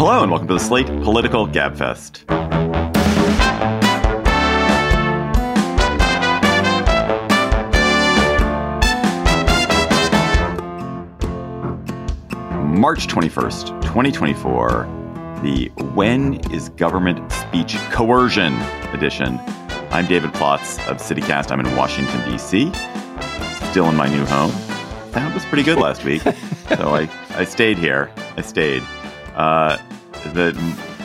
Hello and welcome to the Slate Political Gabfest. March 21st, 2024, the When is Government Speech Coercion edition. I'm David Plotz of CityCast. I'm in Washington, D.C., still in my new home. Sound was pretty good last week, so I stayed here. The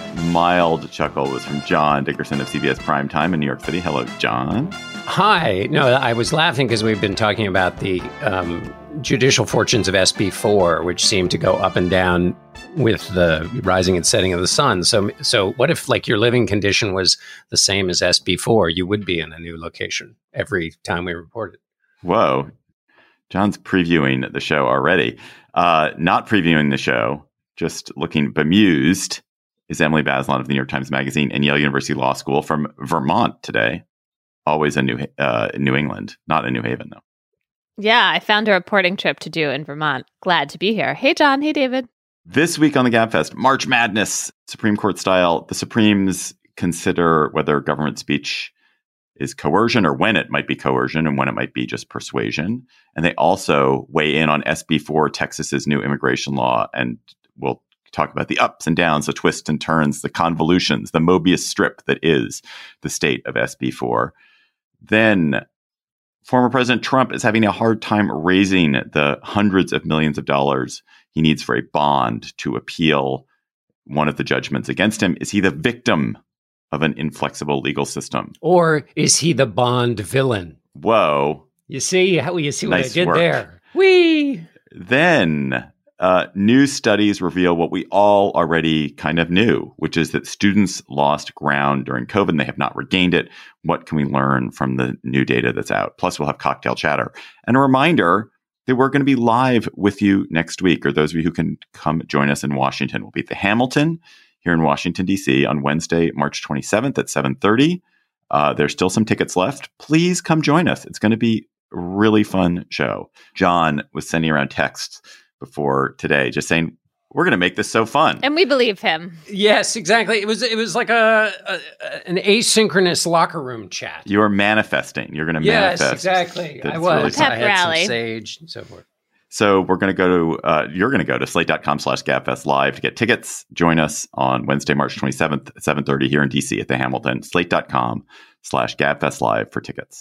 mild chuckle was from John Dickerson of CBS Primetime in New York City. Hello, John. Hi. No, I was laughing because we've been talking about the judicial fortunes of SB4, which seem to go up and down with the rising and setting of the sun. So what if like your living condition was the same as SB4? You would be in a new location every time we report it. Whoa. John's previewing the show already. Not previewing the show, just looking bemused, is Emily Bazelon of the New York Times Magazine and Yale University Law School from Vermont today. Always in New England, not in New Haven, though. Yeah, I found a reporting trip to do in Vermont. Glad to be here. Hey, John. Hey, David. This week on the Gabfest, March Madness, Supreme Court style. The Supremes consider whether government speech is coercion or when it might be coercion and when it might be just persuasion. And they also weigh in on SB4, Texas's new immigration law. And we'll talk about the ups and downs, the twists and turns, the convolutions, the Mobius strip that is the state of SB4. Then former President Trump is having a hard time raising the hundreds of millions of dollars he needs for a bond to appeal one of the judgments against him. Is he the victim of an inflexible legal system? Or is he the Bond villain? Whoa. You see what nice I did work there? Whee! Then new studies reveal what we all already kind of knew, which is that students lost ground during COVID and they have not regained it. What can we learn from the new data that's out? Plus, we'll have cocktail chatter. And a reminder that we're going to be live with you next week, or those of you who can come join us in Washington. We'll be at the Hamilton here in Washington, D.C. on Wednesday, March 27th at 7:30. There's still some tickets left. Please come join us. It's going to be a really fun show. John was sending around texts before today, just saying, we're going to make this so fun. And we believe him. Yes, exactly. It was like an asynchronous locker room chat. You are manifesting. You're going to manifest. Yes, exactly. I was. Really Pep I had rally. some sage and so forth. So we're going to go to, you're going to go to slate.com/Gabfest Live to get tickets. Join us on Wednesday, March 27th at 7:30 here in DC at the Hamilton. Slate.com/Gabfest Live for tickets.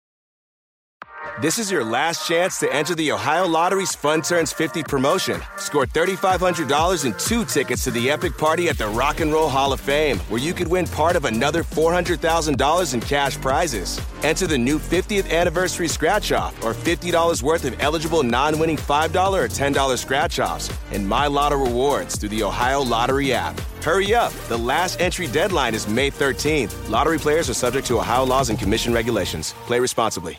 This is your last chance to enter the Ohio Lottery's Fun Turns 50 promotion. Score $3,500 and 2 tickets to the epic party at the Rock and Roll Hall of Fame, where you could win part of another $400,000 in cash prizes. Enter the new 50th anniversary scratch-off or $50 worth of eligible non-winning $5 or $10 scratch-offs and My Lotto rewards through the Ohio Lottery app. Hurry up. The last entry deadline is May 13th. Lottery players are subject to Ohio laws and commission regulations. Play responsibly.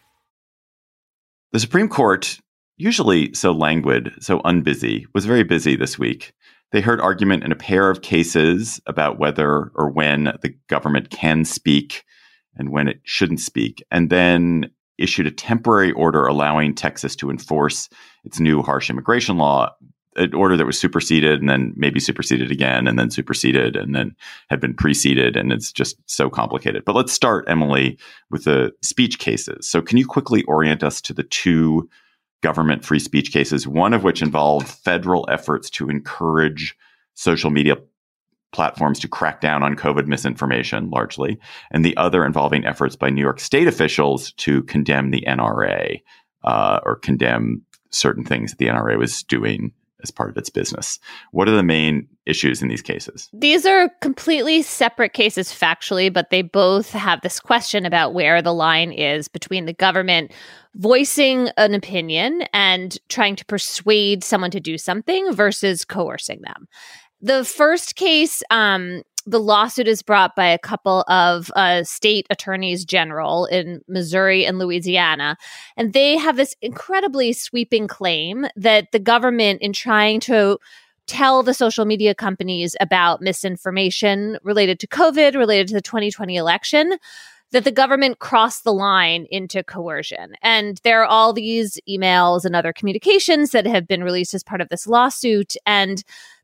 The Supreme Court, usually so languid, so unbusy, was very busy this week. They heard argument in a pair of cases about whether or when the government can speak and when it shouldn't speak, and then issued a temporary order allowing Texas to enforce its new harsh immigration law, an order that was superseded and then maybe superseded again and then superseded and then had been preceded. And it's just so complicated. But let's start, Emily, with the speech cases. So can you quickly orient us to the two government free speech cases, one of which involved federal efforts to encourage social media platforms to crack down on COVID misinformation, largely, and the other involving efforts by New York state officials to condemn the NRA or condemn certain things that the NRA was doing as part of its business. What are the main issues in these cases? These are completely separate cases factually, but they both have this question about where the line is between the government voicing an opinion and trying to persuade someone to do something versus coercing them. The first case, the lawsuit is brought by a couple of state attorneys general in Missouri and Louisiana. And they have this incredibly sweeping claim that the government, in trying to tell the social media companies about misinformation related to COVID, related to the 2020 election, that the government crossed the line into coercion. And there are all these emails and other communications that have been released as part of this lawsuit. And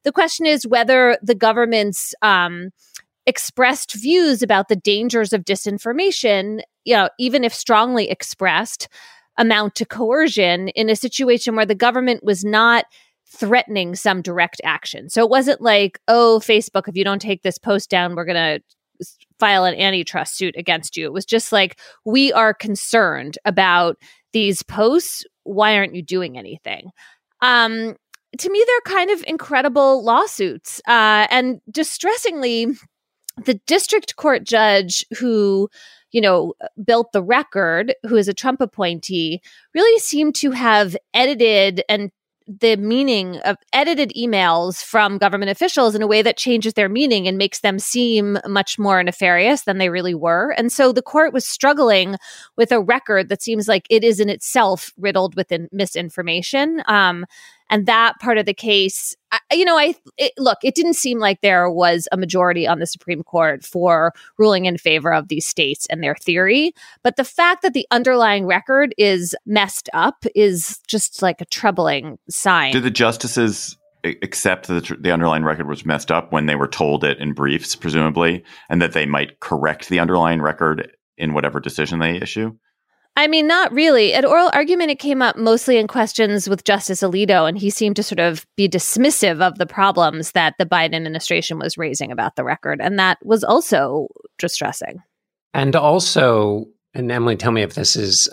the question is whether the government's expressed views about the dangers of disinformation, even if strongly expressed, amount to coercion in a situation where the government was not threatening some direct action. So it wasn't like, oh, Facebook, if you don't take this post down, we're going to file an antitrust suit against you. It was just like, we are concerned about these posts. Why aren't you doing anything? To me, they're kind of incredible lawsuits. And distressingly, the district court judge who, built the record, who is a Trump appointee, really seemed to have edited emails from government officials in a way that changes their meaning and makes them seem much more nefarious than they really were. And so the court was struggling with a record that seems like it is in itself riddled with misinformation. And that part of the case, it didn't seem like there was a majority on the Supreme Court for ruling in favor of these states and their theory. But the fact that the underlying record is messed up is just like a troubling sign. Did the justices accept that the underlying record was messed up when they were told it in briefs, presumably, and that they might correct the underlying record in whatever decision they issue? I mean, not really. At oral argument, it came up mostly in questions with Justice Alito, and he seemed to sort of be dismissive of the problems that the Biden administration was raising about the record. And that was also distressing. And also, and Emily, tell me if this is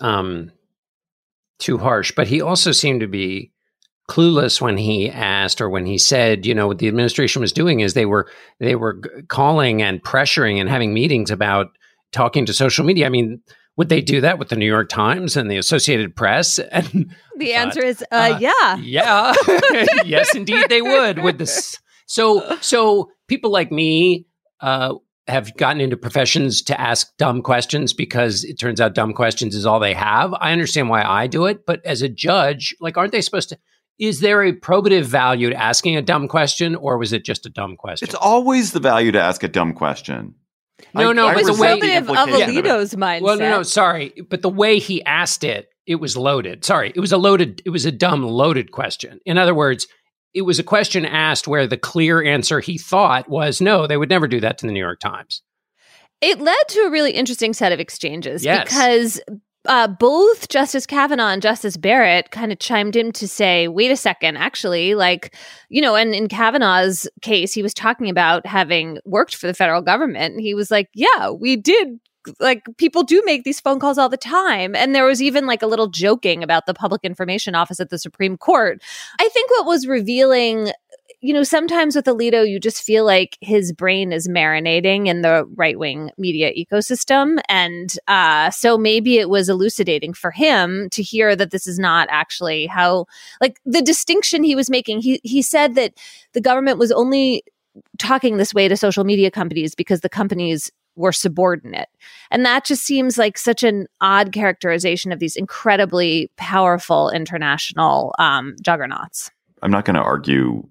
too harsh, but he also seemed to be clueless when he asked, or when he said, what the administration was doing is they were calling and pressuring and having meetings about talking to social media. I mean, would they do that with the New York Times and the Associated Press? And the answer is, yeah. Yeah. Yes, indeed, they would. With this, so people like me have gotten into professions to ask dumb questions because it turns out dumb questions is all they have. I understand why I do it, but as a judge, aren't they supposed to? Is there a probative value to asking a dumb question, or was it just a dumb question? It's always the value to ask a dumb question. It was probative of Alito's mindset. Well, no, sorry. But the way he asked it, it was loaded. Sorry, it was a dumb loaded question. In other words, it was a question asked where the clear answer he thought was, no, they would never do that to the New York Times. It led to a really interesting set of exchanges because both Justice Kavanaugh and Justice Barrett kind of chimed in to say, wait a second, actually, and in Kavanaugh's case, he was talking about having worked for the federal government. And he was like, yeah, we did. People do make these phone calls all the time. And there was even a little joking about the Public Information Office at the Supreme Court. I think what was revealing, sometimes with Alito, you just feel like his brain is marinating in the right-wing media ecosystem. And so maybe it was elucidating for him to hear that this is not actually how, the distinction he was making. He said that the government was only talking this way to social media companies because the companies were subordinate. And that just seems like such an odd characterization of these incredibly powerful international juggernauts. I'm not going to argue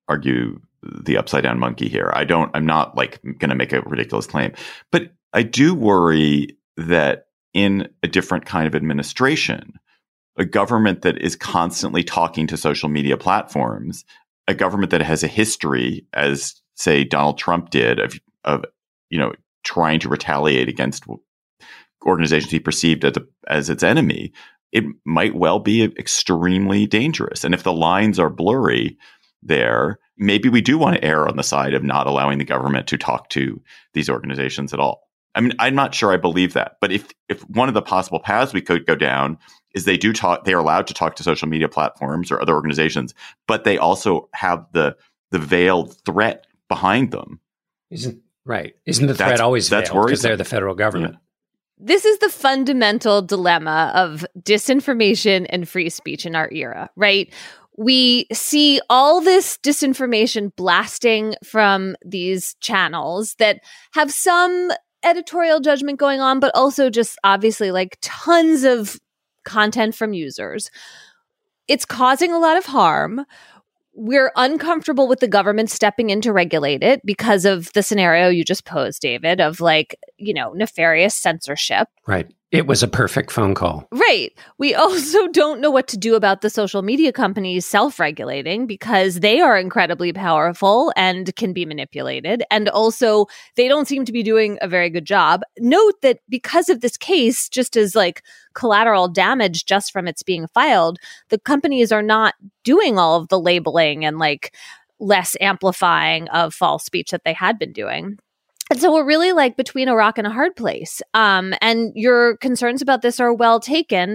the upside down monkey here. I'm not going to make a ridiculous claim, but I do worry that in a different kind of administration, a government that is constantly talking to social media platforms, a government that has a history, as say Donald Trump did, of trying to retaliate against organizations he perceived as its enemy, it might well be extremely dangerous. And if the lines are blurry there, maybe we do want to err on the side of not allowing the government to talk to these organizations at all. I mean, I'm not sure I believe that, but if one of the possible paths we could go down is they are allowed to talk to social media platforms or other organizations, but they also have the veiled threat behind them. Isn't the threat always veiled because they're the federal government? Yeah. This is the fundamental dilemma of disinformation and free speech in our era, right? We see all this disinformation blasting from these channels that have some editorial judgment going on, but also just obviously tons of content from users. It's causing a lot of harm. We're uncomfortable with the government stepping in to regulate it because of the scenario you just posed, David, of nefarious censorship. Right. It was a perfect phone call. Right. We also don't know what to do about the social media companies self-regulating because they are incredibly powerful and can be manipulated. And also, they don't seem to be doing a very good job. Note that because of this case, just as like collateral damage just from its being filed, the companies are not doing all of the labeling and like less amplifying of false speech that they had been doing. And so we're really like between a rock and a hard place. And your concerns about this are well taken.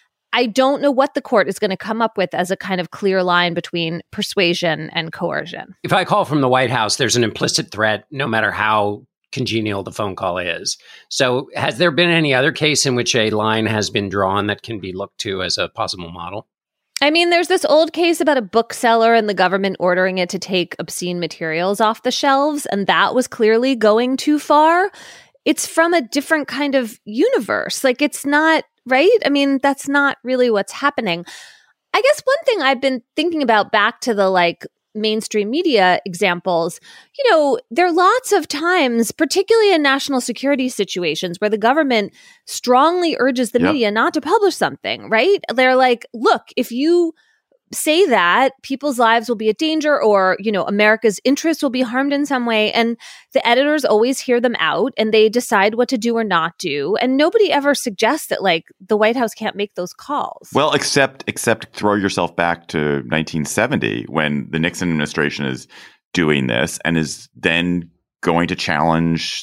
I don't know what the court is going to come up with as a kind of clear line between persuasion and coercion. If I call from the White House, there's an implicit threat, no matter how congenial the phone call is. So has there been any other case in which a line has been drawn that can be looked to as a possible model? I mean, there's this old case about a bookseller and the government ordering it to take obscene materials off the shelves, and that was clearly going too far. It's from a different kind of universe. Like, it's not, right? I mean, that's not really what's happening. I guess one thing I've been thinking about back to the like mainstream media examples, you know, there are lots of times, particularly in national security situations, where the government strongly urges the media not to publish something, right? They're like, look, if you say that, people's lives will be at danger, or, you know, America's interests will be harmed in some way. And the editors always hear them out and they decide what to do or not do. And nobody ever suggests that like the White House can't make those calls. Well, except throw yourself back to 1970 when the Nixon administration is doing this and is then going to challenge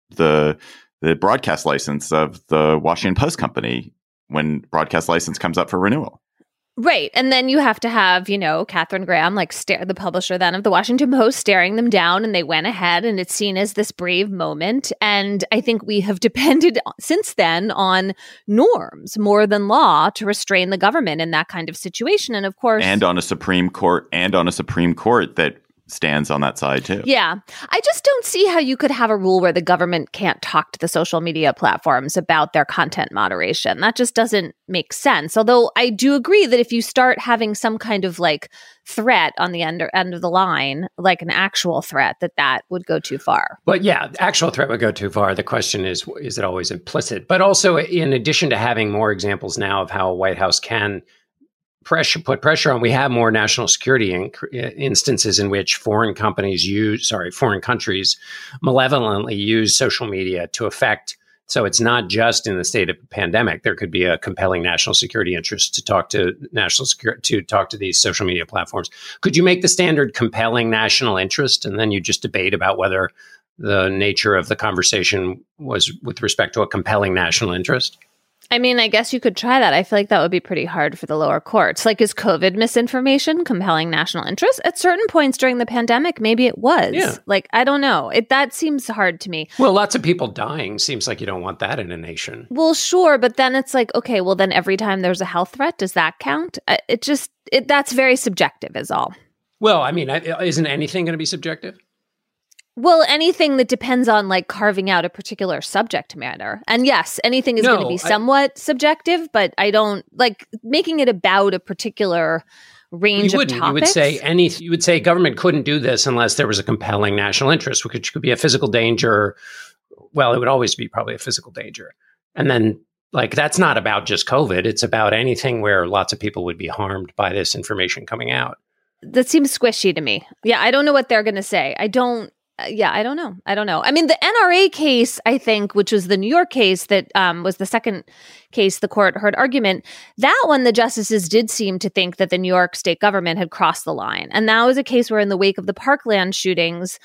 the broadcast license of the Washington Post company when broadcast license comes up for renewal. Right. And then you have to have, you know, Katharine Graham, like the publisher then of the Washington Post, staring them down, and they went ahead, and it's seen as this brave moment. And I think we have depended since then on norms more than law to restrain the government in that kind of situation. And of course, and on a Supreme Court that stands on that side too. Yeah. I just don't see how you could have a rule where the government can't talk to the social media platforms about their content moderation. That just doesn't make sense. Although I do agree that if you start having some kind of like threat on the end of the line, like an actual threat, that would go too far. But yeah, the actual threat would go too far. The question is it always implicit? But also, in addition to having more examples now of how a White House can put pressure on, we have more national security instances in which foreign countries malevolently use social media to affect. So it's not just in the state of pandemic. There could be a compelling national security interest to talk to these social media platforms. Could you make the standard compelling national interest, and then you just debate about whether the nature of the conversation was with respect to a compelling national interest? I mean, I guess you could try that. I feel like that would be pretty hard for the lower courts. Like, is COVID misinformation compelling national interest? At certain points during the pandemic, maybe it was. Yeah. Like, I don't know. That seems hard to me. Well, lots of people dying seems like you don't want that in a nation. Well, sure. But then it's like, okay, well, then every time there's a health threat, does that count? That's very subjective is all. Well, I mean, isn't anything going to be subjective? Well, anything that depends on like carving out a particular subject matter. And yes, anything is going to be somewhat subjective, but I don't like making it about a particular range of topics. You would say government couldn't do this unless there was a compelling national interest, which could be a physical danger. Well, it would always be probably a physical danger. And then like that's not about just COVID. It's about anything where lots of people would be harmed by this information coming out. That seems squishy to me. Yeah, I don't know what they're going to say. I don't know. I mean, the NRA case, I think, which was the New York case that was the second case the court heard argument, that one, the justices did seem to think that the New York state government had crossed the line. And that was a case where in the wake of the Parkland shootings,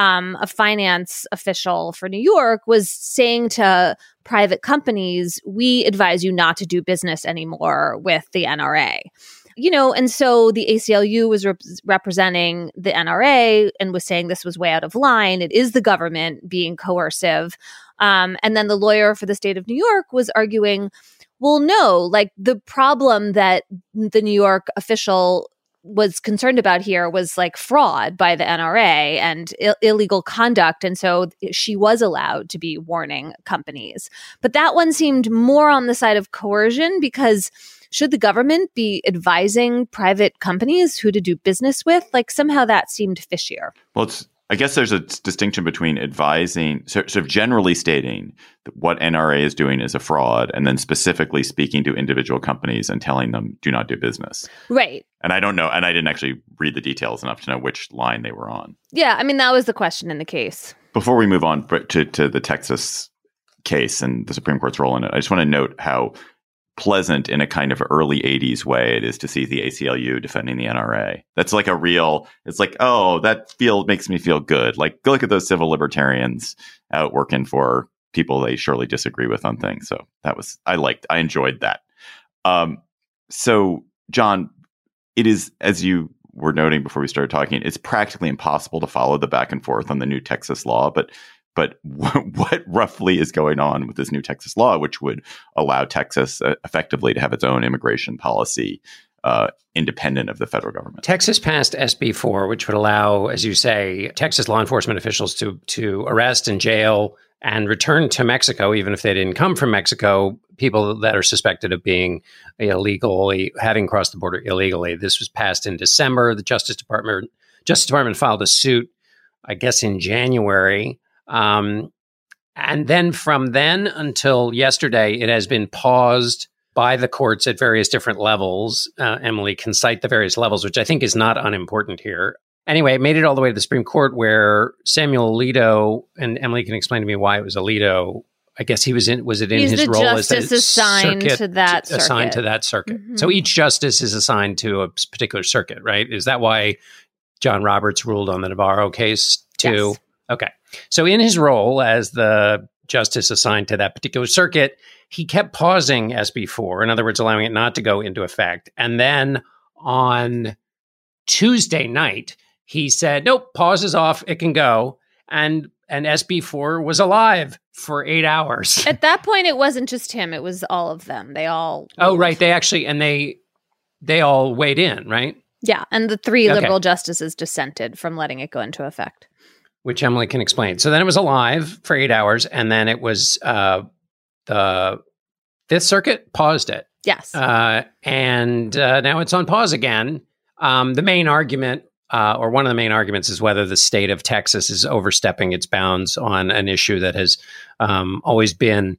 a finance official for New York was saying to private companies, we advise you not to do business anymore with the NRA. You know, and so the ACLU was representing the NRA and was saying this was way out of line. It is the government being coercive. And then the lawyer for the state of New York was arguing, well, no, like the problem that the New York official was concerned about here was like fraud by the NRA and illegal conduct. And so she was allowed to be warning companies. But that one seemed more on the side of coercion because should the government be advising private companies who to do business with? Like somehow that seemed fishier. Well, I guess there's a distinction between advising, sort of generally stating that what NRA is doing is a fraud, and then specifically speaking to individual companies and telling them do not do business. Right. And I don't know, and I didn't actually read the details enough to know which line they were on. Yeah, I mean, that was the question in the case. Before we move on to the Texas case and the Supreme Court's role in it, I just want to note how pleasant in a kind of early 80s way it is to see the ACLU defending the NRA. That's like it's like, oh, that makes me feel good. Like, go look at those civil libertarians out working for people they surely disagree with on things. So I enjoyed that. So, John, it is, as you were noting before we started talking, it's practically impossible to follow the back and forth on the new Texas law, but what roughly is going on with this new Texas law, which would allow Texas effectively to have its own immigration policy independent of the federal government? Texas passed SB 4, which would allow, as you say, Texas law enforcement officials to arrest and jail and return to Mexico, even if they didn't come from Mexico, people that are suspected of being having crossed the border illegally. This was passed in December. The Justice Department filed a suit, I guess, in January. And then from then until yesterday, it has been paused by the courts at various different levels. Emily can cite the various levels, which I think is not unimportant here. Anyway, it made it all the way to the Supreme Court, where Samuel Alito, and Emily can explain to me why it was Alito. I guess he was in. Was it in He's his the role justice as a assigned to that circuit? Assigned to that circuit. Mm-hmm. So each justice is assigned to a particular circuit, right? Is that why John Roberts ruled on the Navarro case too? Yes. Okay. So in his role as the justice assigned to that particular circuit, he kept pausing SB 4, in other words, allowing it not to go into effect. And then on Tuesday night, he said, nope, pause is off, it can go. And SB 4 was alive for 8 hours. At that point, it wasn't just him, it was all of them. They all... Oh, right. They actually, and they all weighed in, right? Yeah. And the 3 liberal justices dissented from letting it go into effect. Which Emily can explain. So then it was alive for 8 hours, and then it was the Fifth Circuit paused it. Yes. And now it's on pause again. The main argument, or one of the main arguments, is whether the state of Texas is overstepping its bounds on an issue that has always been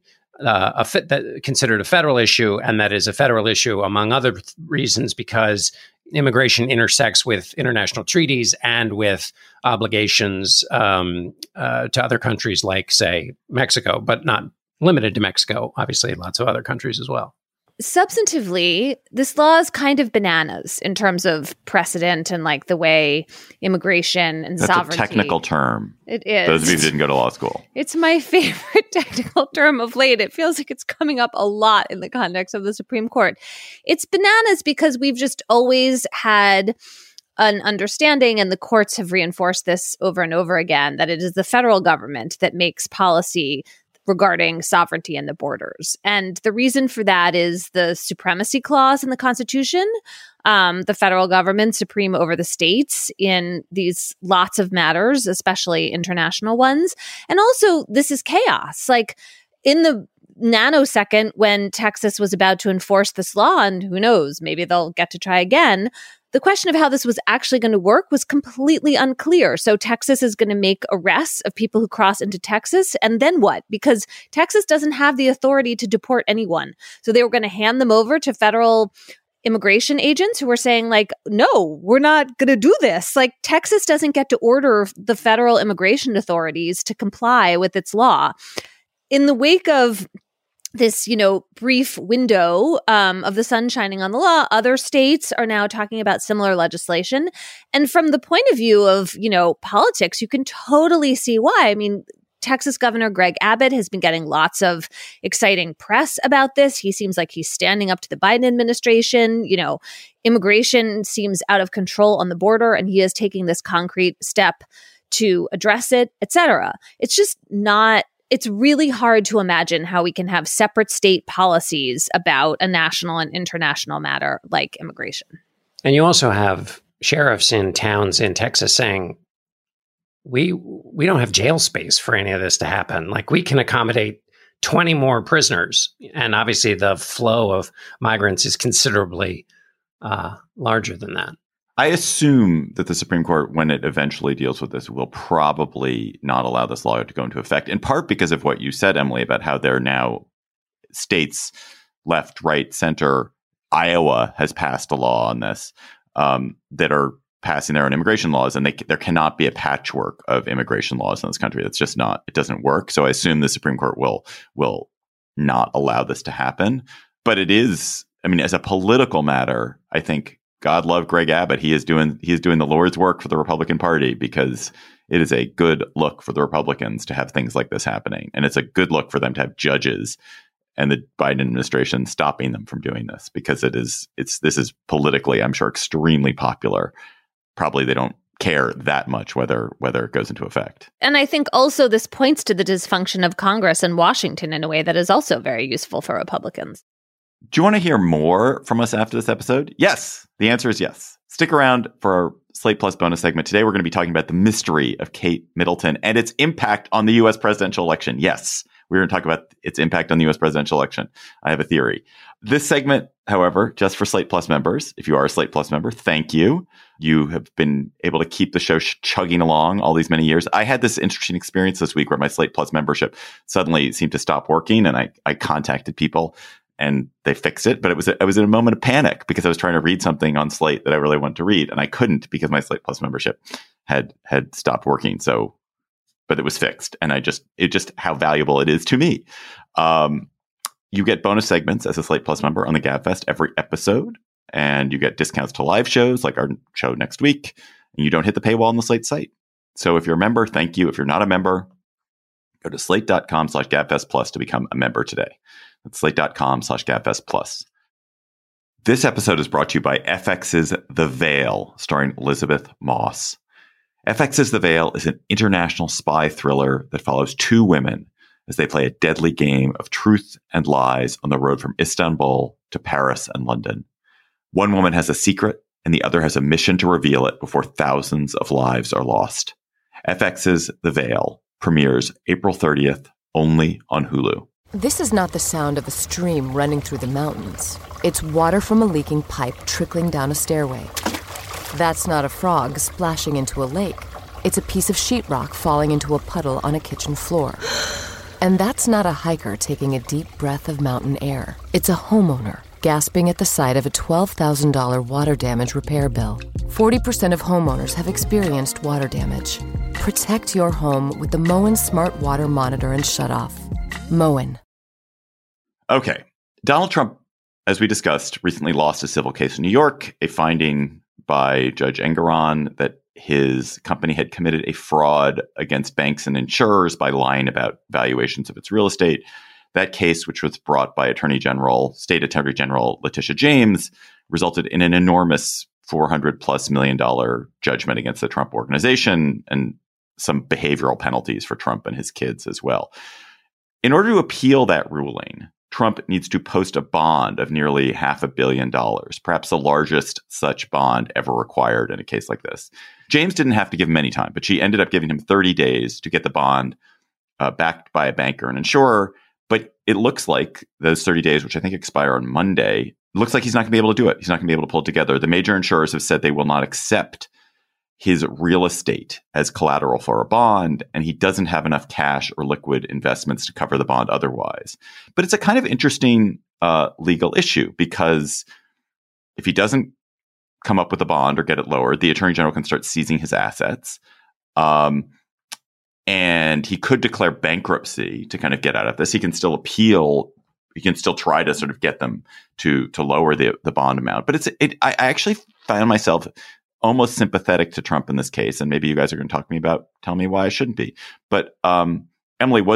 considered a federal issue, and that is a federal issue, among other reasons, because immigration intersects with international treaties and with obligations to other countries like, say, Mexico, but not limited to Mexico. Obviously, lots of other countries as well. Substantively, this law is kind of bananas in terms of precedent and like the way immigration and sovereignty. That's a technical term. It is. Those of you who didn't go to law school. It's my favorite technical term of late. It feels like it's coming up a lot in the context of the Supreme Court. It's bananas because we've just always had an understanding, and the courts have reinforced this over and over again, that it is the federal government that makes policy regarding sovereignty and the borders. And the reason for that is the supremacy clause in the Constitution, the federal government supreme over the states in these lots of matters, especially international ones. And also, this is chaos. Like, in the nanosecond when Texas was about to enforce this law, and who knows, maybe they'll get to try again, the question of how this was actually going to work was completely unclear. So Texas is going to make arrests of people who cross into Texas. And then what? Because Texas doesn't have the authority to deport anyone. So they were going to hand them over to federal immigration agents who were saying, like, no, we're not going to do this. Like, Texas doesn't get to order the federal immigration authorities to comply with its law. In the wake of this, brief window of the sun shining on the law, other states are now talking about similar legislation. And from the point of view of, politics, you can totally see why. I mean, Texas Governor Greg Abbott has been getting lots of exciting press about this. He seems like he's standing up to the Biden administration. Immigration seems out of control on the border, and he is taking this concrete step to address it, et cetera. It's just not... It's really hard to imagine how we can have separate state policies about a national and international matter like immigration. And you also have sheriffs in towns in Texas saying, we don't have jail space for any of this to happen. Like, we can accommodate 20 more prisoners. And obviously the flow of migrants is considerably larger than that. I assume that the Supreme Court, when it eventually deals with this, will probably not allow this law to go into effect, in part because of what you said, Emily, about how there are now states, left, right, center. Iowa has passed a law on this that are passing their own immigration laws, and there cannot be a patchwork of immigration laws in this country. That's just not, it doesn't work. So I assume the Supreme Court will not allow this to happen. But it is, I mean, as a political matter, I think God love Greg Abbott. He is doing the Lord's work for the Republican Party, because it is a good look for the Republicans to have things like this happening. And it's a good look for them to have judges and the Biden administration stopping them from doing this, because this is politically, I'm sure, extremely popular. Probably they don't care that much whether it goes into effect. And I think also this points to the dysfunction of Congress and Washington in a way that is also very useful for Republicans. Do you want to hear more from us after this episode? Yes. The answer is yes. Stick around for our Slate Plus bonus segment. Today, we're going to be talking about the mystery of Kate Middleton and its impact on the U.S. presidential election. Yes, we're going to talk about its impact on the U.S. presidential election. I have a theory. This segment, however, just for Slate Plus members. If you are a Slate Plus member, thank you. You have been able to keep the show chugging along all these many years. I had this interesting experience this week where my Slate Plus membership suddenly seemed to stop working, and I contacted people and they fixed it. But I was in a moment of panic because I was trying to read something on Slate that I really wanted to read, and I couldn't because my Slate Plus membership had stopped working. So, but it was fixed, and it just how valuable it is to me. You get bonus segments as a Slate Plus member on the GabFest every episode, and you get discounts to live shows like our show next week, and you don't hit the paywall on the Slate site. So if you're a member, thank you. If you're not a member, go to slate.com/GabFest Plus to become a member today. That's slate.com/GabFest Plus. This episode is brought to you by FX's The Veil, starring Elizabeth Moss. FX's The Veil is an international spy thriller that follows two women as they play a deadly game of truth and lies on the road from Istanbul to Paris and London. One woman has a secret, and the other has a mission to reveal it before thousands of lives are lost. FX's The Veil premieres April 30th, only on Hulu. This is not the sound of a stream running through the mountains. It's water from a leaking pipe trickling down a stairway. That's not a frog splashing into a lake. It's a piece of sheetrock falling into a puddle on a kitchen floor. And that's not a hiker taking a deep breath of mountain air. It's a homeowner gasping at the sight of a $12,000 water damage repair bill. 40% of homeowners have experienced water damage. Protect your home with the Moen Smart Water Monitor and Shutoff. Moen. Okay. Donald Trump, as we discussed, recently lost a civil case in New York, a finding by Judge Engoron that his company had committed a fraud against banks and insurers by lying about valuations of its real estate. That case, which was brought by State Attorney General Letitia James, resulted in an enormous $400+ million judgment against the Trump organization and some behavioral penalties for Trump and his kids as well. In order to appeal that ruling, Trump needs to post a bond of nearly $500 million, perhaps the largest such bond ever required in a case like this. James didn't have to give him any time, but she ended up giving him 30 days to get the bond backed by a banker and insurer. But it looks like those 30 days, which I think expire on Monday, looks like he's not going to be able to do it. He's not going to be able to pull it together. The major insurers have said they will not accept his real estate as collateral for a bond, and he doesn't have enough cash or liquid investments to cover the bond otherwise. But it's a kind of interesting legal issue, because if he doesn't come up with a bond or get it lowered, the Attorney General can start seizing his assets. And he could declare bankruptcy to kind of get out of this. He can still appeal. He can still try to sort of get them to lower the bond amount. But I actually found myself almost sympathetic to Trump in this case, and maybe you guys are going to tell me why I shouldn't be. But Emily, where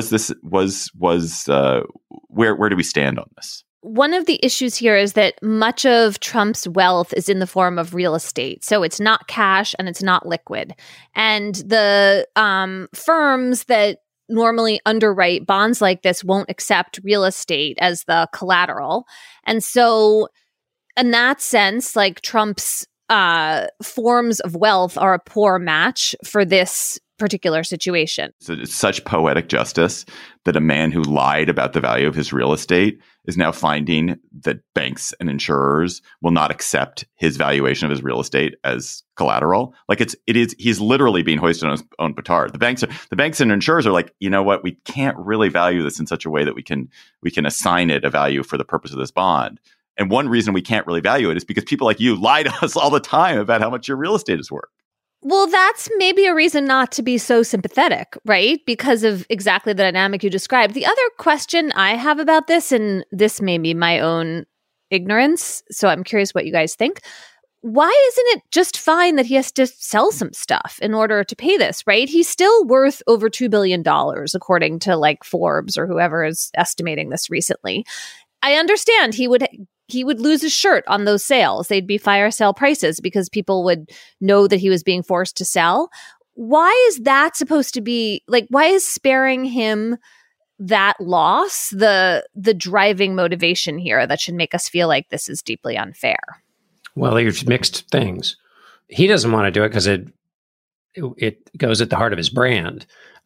do we stand on this? One of the issues here is that much of Trump's wealth is in the form of real estate. So it's not cash and it's not liquid. And the firms that normally underwrite bonds like this won't accept real estate as the collateral. And so in that sense, like Trump's forms of wealth are a poor match for this particular situation. So it's such poetic justice that a man who lied about the value of his real estate is now finding that banks and insurers will not accept his valuation of his real estate as collateral. Like he's literally being hoisted on his own petard. The banks and insurers are like, you know what, we can't really value this in such a way that we can assign it a value for the purpose of this bond. And one reason we can't really value it is because people like you lie to us all the time about how much your real estate is worth. Well, that's maybe a reason not to be so sympathetic, right? Because of exactly the dynamic you described. The other question I have about this, and this may be my own ignorance, so I'm curious what you guys think. Why isn't it just fine that he has to sell some stuff in order to pay this, right? He's still worth over $2 billion, according to like Forbes or whoever is estimating this recently. I understand he would lose his shirt on those sales. They'd be fire sale prices because people would know that he was being forced to sell. Why is that supposed to be like, why is sparing him that loss the driving motivation here that should make us feel like this is deeply unfair? Well, there's mixed things. He doesn't want to do it because it goes at the heart of his brand.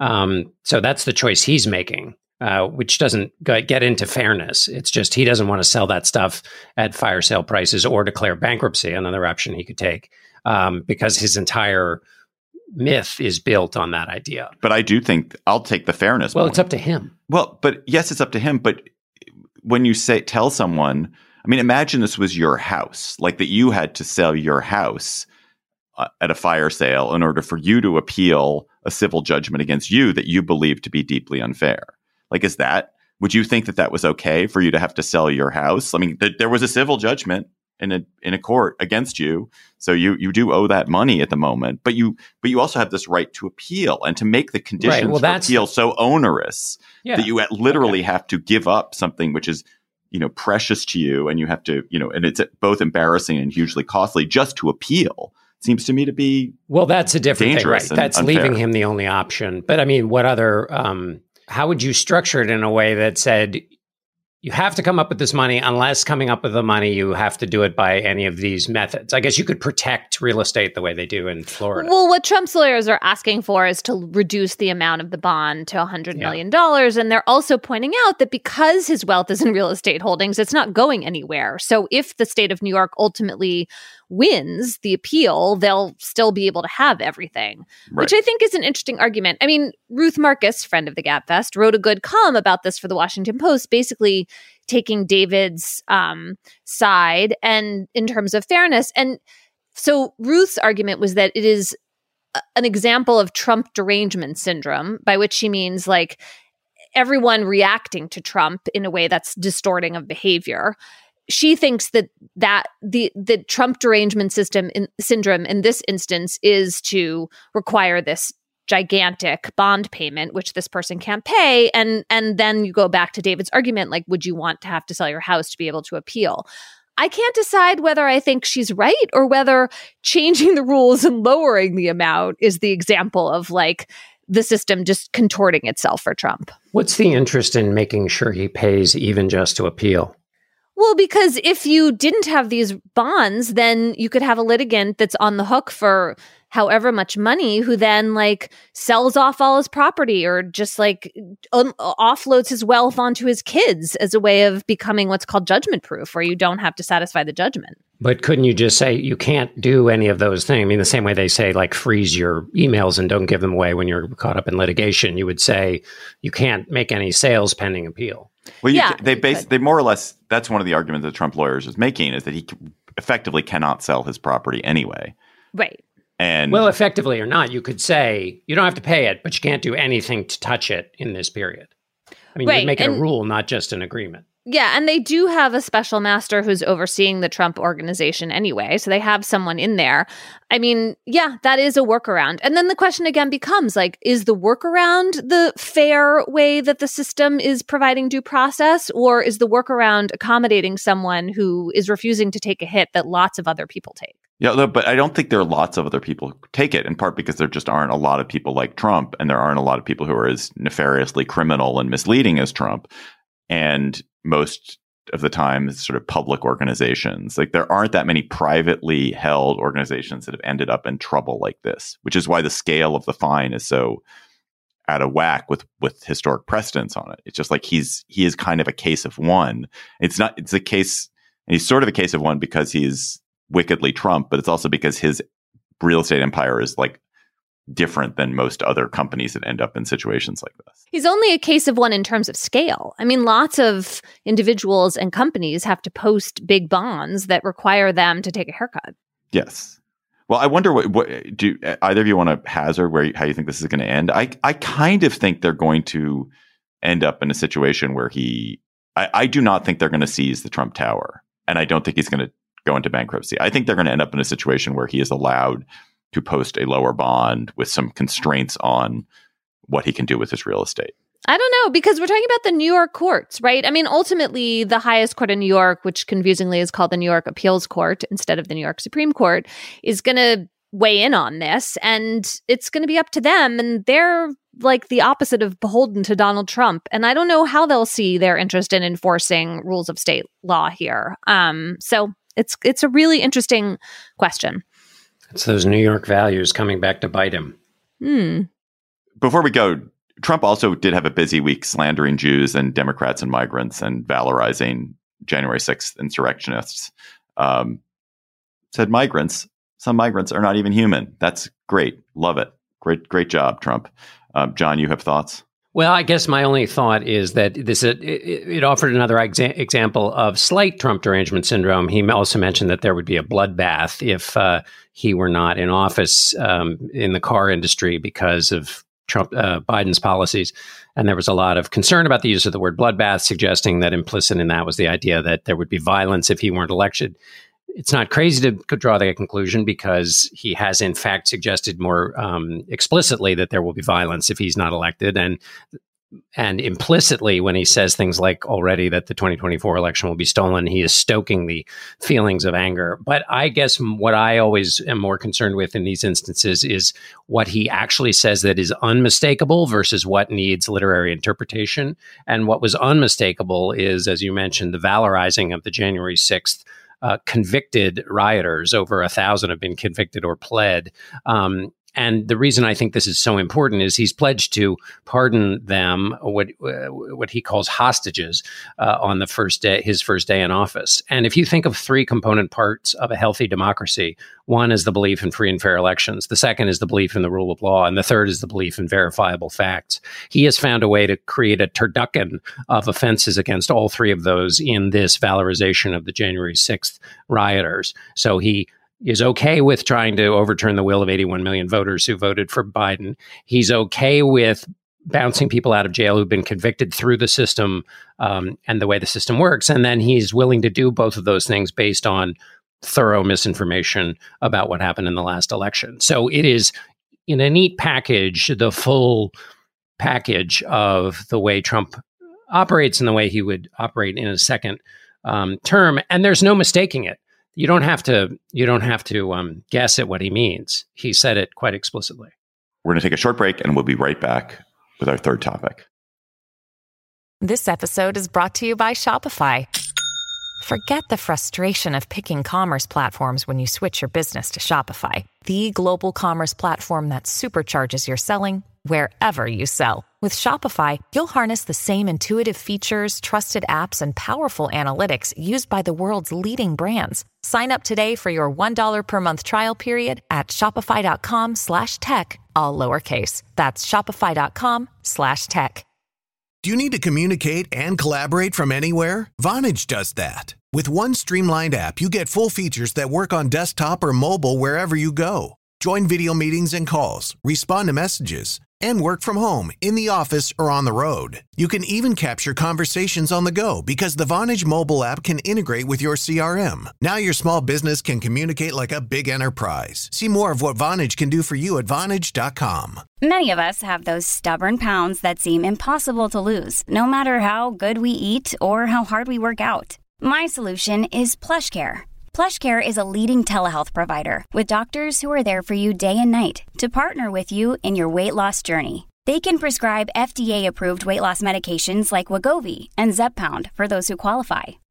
So that's the choice he's making. Which doesn't get into fairness. It's just he doesn't want to sell that stuff at fire sale prices or declare bankruptcy, another option he could take, because his entire myth is built on that idea. But I do think I'll take the fairness Well, point. It's up to him. Well, but yes, it's up to him. But when you tell someone, I mean, imagine this was your house, like that you had to sell your house at a fire sale in order for you to appeal a civil judgment against you that you believe to be deeply unfair. Like, would you think that was okay for you to have to sell your house? I mean, there was a civil judgment in a court against you. So you do owe that money at the moment, but you also have this right to appeal and to make the conditions for appeal so onerous that you literally have to give up something which is, precious to you. And you have to, and it's both embarrassing and hugely costly just to appeal. Seems to me to be that's a different thing, right? That's unfair. Leaving him the only option. But I mean, what other, how would you structure it in a way that said you have to come up with this money, unless coming up with the money, you have to do it by any of these methods? I guess you could protect real estate the way they do in Florida. Well, what Trump's lawyers are asking for is to reduce the amount of the bond to $100 million. And they're also pointing out that because his wealth is in real estate holdings, it's not going anywhere. So if the state of New York ultimately wins the appeal, they'll still be able to have everything, which I think is an interesting argument. I mean, Ruth Marcus, friend of the Gabfest, wrote a good column about this for the Washington Post, basically taking David's side and in terms of fairness. And so Ruth's argument was that it is an example of Trump derangement syndrome, by which she means like everyone reacting to Trump in a way that's distorting of behavior. She thinks that the Trump derangement syndrome in this instance is to require this gigantic bond payment, which this person can't pay. And then you go back to David's argument, like, would you want to have to sell your house to be able to appeal? I can't decide whether I think she's right or whether changing the rules and lowering the amount is the example of like the system just contorting itself for Trump. What's the interest in making sure he pays even just to appeal? Well, because if you didn't have these bonds, then you could have a litigant that's on the hook for however much money who then like sells off all his property or just like offloads his wealth onto his kids as a way of becoming what's called judgment proof, where you don't have to satisfy the judgment. But couldn't you just say you can't do any of those things? I mean, the same way they say like freeze your emails and don't give them away when you're caught up in litigation, you would say you can't make any sales pending appeal. Well, they more or less, that's one of the arguments that Trump lawyers is making, is that he effectively cannot sell his property anyway. Right. And well, effectively or not, you could say you don't have to pay it, but you can't do anything to touch it in this period. I mean, you'd make it a rule, not just an agreement. Yeah, and they do have a special master who's overseeing the Trump organization anyway, so they have someone in there. I mean, yeah, that is a workaround. And then the question again becomes, like, is the workaround the fair way that the system is providing due process, or is the workaround accommodating someone who is refusing to take a hit that lots of other people take? Yeah, but I don't think there are lots of other people who take it, in part because there just aren't a lot of people like Trump, and there aren't a lot of people who are as nefariously criminal and misleading as Trump. And most of the time sort of public organizations. Like there aren't that many privately held organizations that have ended up in trouble like this, which is why the scale of the fine is so out of whack with historic precedents on it. It's just like he is kind of a case of one. It's a case, and he's sort of a case of one because he's wickedly Trump, but it's also because his real estate empire is like different than most other companies that end up in situations like this. He's only a case of one in terms of scale. I mean, lots of individuals and companies have to post big bonds that require them to take a haircut. Yes. Well, I wonder what do either of you want to hazard how you think this is going to end? I kind of think they're going to end up in a situation where I do not think they're going to seize the Trump Tower, and I don't think he's going to go into bankruptcy. I think they're going to end up in a situation where he is allowed to post a lower bond with some constraints on what he can do with his real estate. I don't know, because we're talking about the New York courts, right? I mean, ultimately, the highest court in New York, which confusingly is called the New York Appeals Court instead of the New York Supreme Court, is going to weigh in on this, and it's going to be up to them. And they're like the opposite of beholden to Donald Trump. And I don't know how they'll see their interest in enforcing rules of state law here. So it's a really interesting question. It's those New York values coming back to bite him. Before we go, Trump also did have a busy week slandering Jews and Democrats and migrants and valorizing January 6th insurrectionists. Said migrants, some migrants are not even human. That's great. Love it. Great job, Trump. John, you have thoughts? Well, I guess my only thought is that it offered another example of slight Trump derangement syndrome. He also mentioned that there would be a bloodbath if he were not in office in the car industry because of Biden's policies. And there was a lot of concern about the use of the word bloodbath, suggesting that implicit in that was the idea that there would be violence if he weren't elected. It's not crazy to draw that conclusion because he has, in fact, suggested more explicitly that there will be violence if he's not elected. And implicitly, when he says things like already that the 2024 election will be stolen, he is stoking the feelings of anger. But I guess what I always am more concerned with in these instances is what he actually says that is unmistakable versus what needs literary interpretation. And what was unmistakable is, as you mentioned, the valorizing of the January 6th convicted rioters. Over 1,000 have been convicted or pled. And the reason I think this is so important is he's pledged to pardon them, what he calls hostages, on the his first day in office. And if you think of three component parts of a healthy democracy, one is the belief in free and fair elections. The second is the belief in the rule of law. And the third is the belief in verifiable facts. He has found a way to create a turducken of offenses against all three of those in this valorization of the January 6th rioters. So he is okay with trying to overturn the will of 81 million voters who voted for Biden. He's okay with bouncing people out of jail who've been convicted through the system and the way the system works. And then he's willing to do both of those things based on thorough misinformation about what happened in the last election. So it is, in a neat package, the full package of the way Trump operates and the way he would operate in a second term. And there's no mistaking it. You don't have to guess at what he means. He said it quite explicitly. We're going to take a short break, and we'll be right back with our third topic. This episode is brought to you by Shopify. Forget the frustration of picking commerce platforms when you switch your business to Shopify, the global commerce platform that supercharges your selling wherever you sell. With Shopify, you'll harness the same intuitive features, trusted apps, and powerful analytics used by the world's leading brands. Sign up today for your $1 per month trial period at shopify.com/tech, all lowercase. That's shopify.com/tech. Do you need to communicate and collaborate from anywhere? Vonage does that. With one streamlined app, you get full features that work on desktop or mobile wherever you go. Join video meetings and calls, respond to messages, and work from home, in the office, or on the road. You can even capture conversations on the go because the Vonage mobile app can integrate with your CRM. Now your small business can communicate like a big enterprise. See more of what Vonage can do for you at Vonage.com. Many of us have those stubborn pounds that seem impossible to lose, no matter how good we eat or how hard we work out. My solution is PlushCare. PlushCare is a leading telehealth provider with doctors who are there for you day and night to partner with you in your weight loss journey. They can prescribe FDA-approved weight loss medications like Wegovy and Zepbound for those who qualify.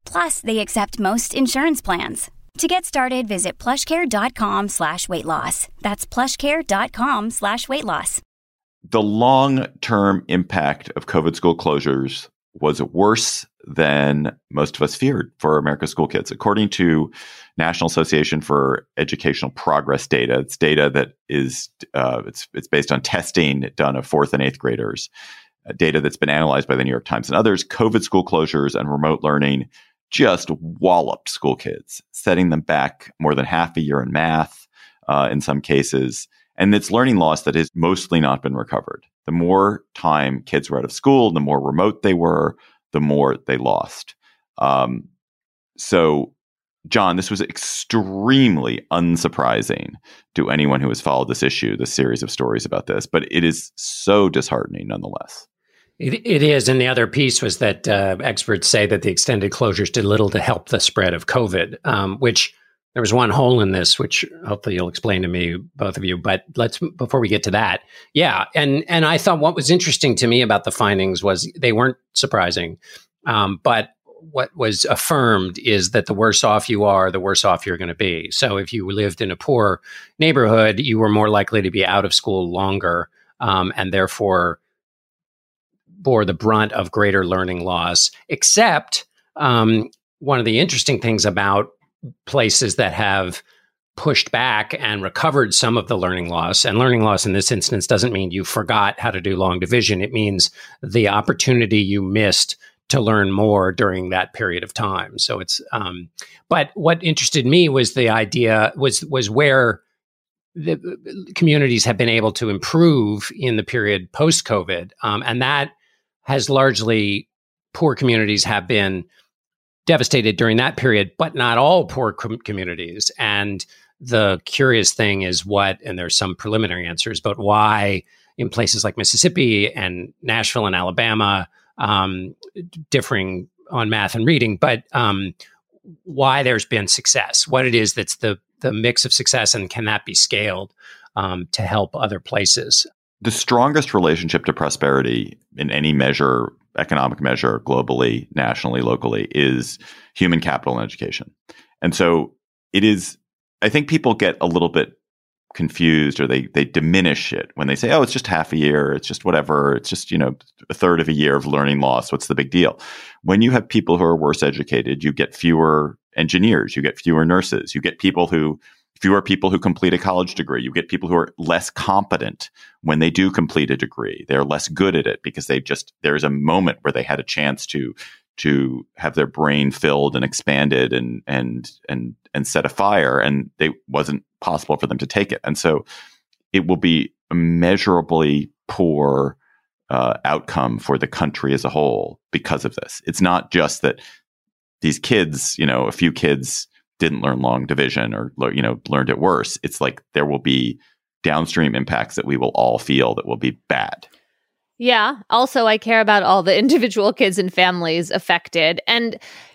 Plus, they accept most insurance plans. To get started, visit plushcare.com/weightloss. That's plushcare.com/weightloss. The long-term impact of COVID school closures was worse than most of us feared for America's school kids. According to National Association for Educational Progress data, it's data that is it's based on testing done of 4th and 8th graders, data that's been analyzed by the New York Times and others. COVID school closures and remote learning just walloped school kids, setting them back more than half a year in math in some cases. And it's learning loss that has mostly not been recovered. The more time kids were out of school, the more remote they were, the more they lost. So, John, this was extremely unsurprising to anyone who has followed this issue, this series of stories about this, but it is so disheartening nonetheless. It is. And the other piece was that experts say that the extended closures did little to help the spread of COVID, which there was one hole in this, which hopefully you'll explain to me, both of you. But before we get to that. Yeah. And I thought what was interesting to me about the findings was they weren't surprising. But what was affirmed is that the worse off you are, the worse off you're going to be. So if you lived in a poor neighborhood, you were more likely to be out of school longer, and therefore bore the brunt of greater learning loss. Except one of the interesting things about places that have pushed back and recovered some of the learning loss, and learning loss in this instance doesn't mean you forgot how to do long division. It means the opportunity you missed to learn more during that period of time. So it's, but what interested me was the idea was where the communities have been able to improve in the period post-COVID. And that has largely, poor communities have been devastated during that period, but not all poor communities. And the curious thing is and there's some preliminary answers, but why in places like Mississippi and Nashville and Alabama, differing on math and reading, but why there's been success, what it is that's the mix of success, and can that be scaled to help other places? The strongest relationship to prosperity in any measure, economic measure, globally, nationally, locally, is human capital and education. And so it is, I think people get a little bit confused, or they diminish it when they say, oh, it's just half a year, it's just whatever, it's just, a third of a year of learning loss, what's the big deal? When you have people who are worse educated, you get fewer engineers, you get fewer nurses, you get fewer people who complete a college degree. You get people who are less competent when they do complete a degree. They're less good at it because there's a moment where they had a chance to have their brain filled and expanded and set afire, and it wasn't possible for them to take it. And so it will be a measurably poor outcome for the country as a whole because of this. It's not just that these kids, a few kids didn't learn long division or, learned it worse. It's like there will be downstream impacts that we will all feel that will be bad. Yeah. Also, I care about all the individual kids and families affected. And,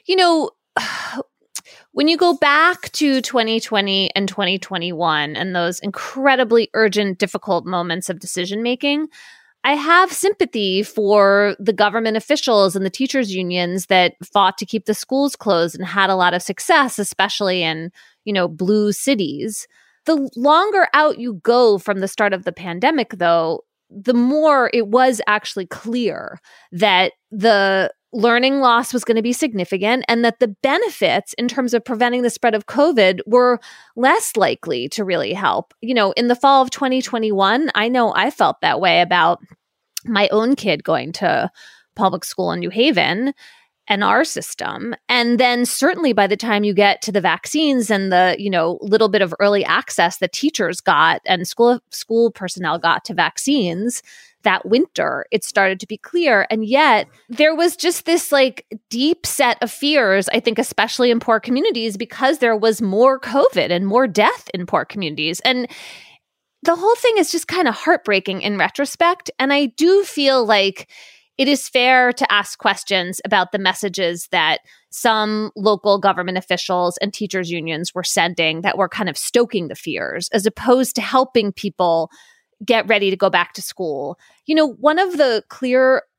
when you go back to 2020 and 2021 and those incredibly urgent, difficult moments of decision making, I have sympathy for the government officials and the teachers' unions that fought to keep the schools closed and had a lot of success, especially in, blue cities. The longer out you go from the start of the pandemic, though, the more it was actually clear that the learning loss was going to be significant and that the benefits in terms of preventing the spread of COVID were less likely to really help. In the fall of 2021, I know I felt that way about my own kid going to public school in New Haven and our system. And then certainly by the time you get to the vaccines and the, little bit of early access that teachers got and school personnel got to vaccines that winter, it started to be clear. And yet there was just this deep set of fears, I think, especially in poor communities, because there was more COVID and more death in poor communities. And the whole thing is just kind of heartbreaking in retrospect. And I do feel like it is fair to ask questions about the messages that some local government officials and teachers' unions were sending that were kind of stoking the fears, as opposed to helping people get ready to go back to school. One of the clear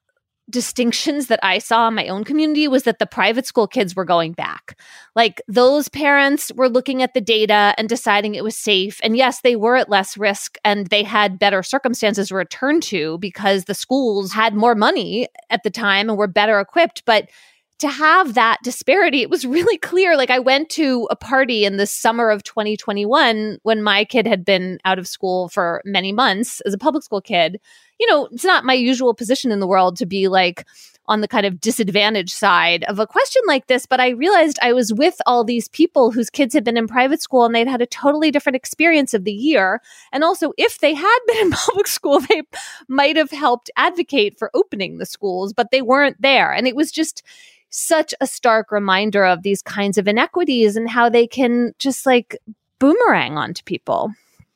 distinctions that I saw in my own community was that the private school kids were going back. Like those parents were looking at the data and deciding it was safe. And yes, they were at less risk and they had better circumstances to return to because the schools had more money at the time and were better equipped. But to have that disparity, it was really clear. Like I went to a party in the summer of 2021 when my kid had been out of school for many months as a public school kid. You know, it's not my usual position in the world to be like on the kind of disadvantaged side of a question like this. But I realized I was with all these people whose kids had been in private school and they'd had a totally different experience of the year. And also, if they had been in public school, they might have helped advocate for opening the schools, but they weren't there. And it was just such a stark reminder of these kinds of inequities and how they can just like boomerang onto people.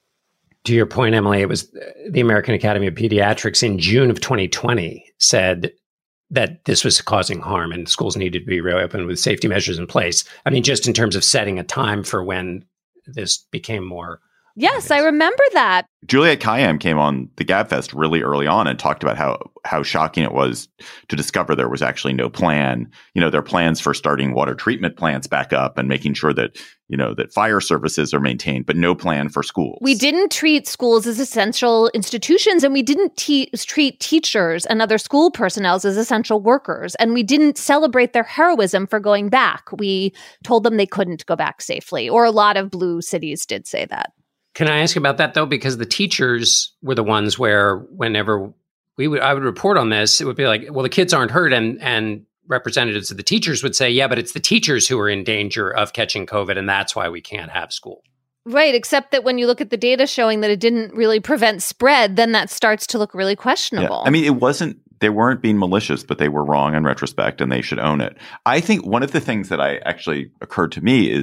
To your point, Emily, it was the American Academy of Pediatrics in June of 2020 said that this was causing harm and schools needed to be reopened with safety measures in place. I mean, just in terms of setting a time for when this became more. Yes, I remember that. Juliette Kayyem came on the GabFest really early on and talked about how shocking it was to discover there was actually no plan. You know, there are plans for starting water treatment plants back up and making sure that, you know, that fire services are maintained, but no plan for schools. We didn't treat schools as essential institutions, and we didn't treat teachers and other school personnel as essential workers. And we didn't celebrate their heroism for going back. We told them they couldn't go back safely, or a lot of blue cities did say that. Can I ask about that, though? Because the teachers were the ones where whenever I would report on this, it would be like, well, the kids aren't hurt. And representatives of the teachers would say, yeah, but it's the teachers who are in danger of catching COVID, and that's why we can't have school. Right, except that when you look at the data showing that it didn't really prevent spread, then that starts to look really questionable. Yeah. I mean, they weren't being malicious, but they were wrong in retrospect, and they should own it. I think one of the things that actually occurred to me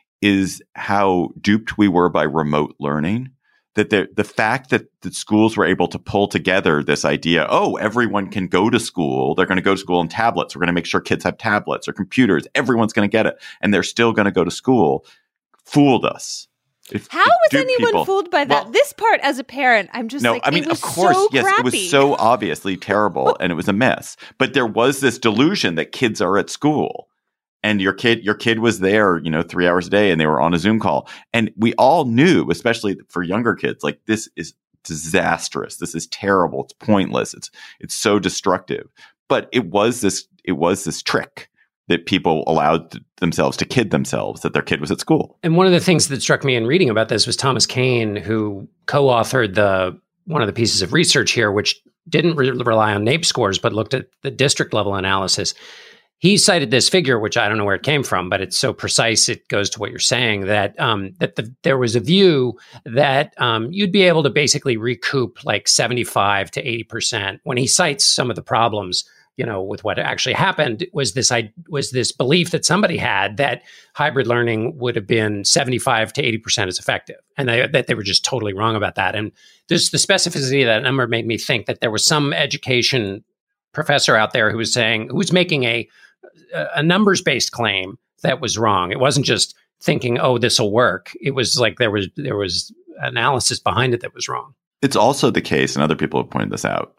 is how duped we were by remote learning. That the fact that the schools were able to pull together this idea, oh, everyone can go to school. They're going to go to school on tablets. We're going to make sure kids have tablets or computers. Everyone's going to get it. And they're still going to go to school. Fooled us. How was anyone fooled by that? Well, this part as a parent, I'm just like, I mean, of course, so yes, crappy. It was so obviously terrible and it was a mess. But there was this delusion that kids are at school. And your kid was there, 3 hours a day, and they were on a Zoom call. And we all knew, especially for younger kids, like this is disastrous. This is terrible. It's pointless. It's so destructive. But it was this trick that people allowed themselves to kid themselves that their kid was at school. And one of the things that struck me in reading about this was Thomas Kane, who co-authored one of the pieces of research here, which didn't rely on NAEP scores, but looked at the district level analysis. He cited this figure, which I don't know where it came from, but it's so precise. It goes to what you're saying that there was a view that you'd be able to basically recoup like 75 to 80%. When he cites some of the problems, with what actually happened, was this belief that somebody had that hybrid learning would have been 75 to 80% as effective, and that they were just totally wrong about that. And the specificity of that number made me think that there was some education professor out there who was making a numbers-based claim that was wrong. It wasn't just thinking, oh, this will work. It was like there was analysis behind it that was wrong. It's also the case, and other people have pointed this out.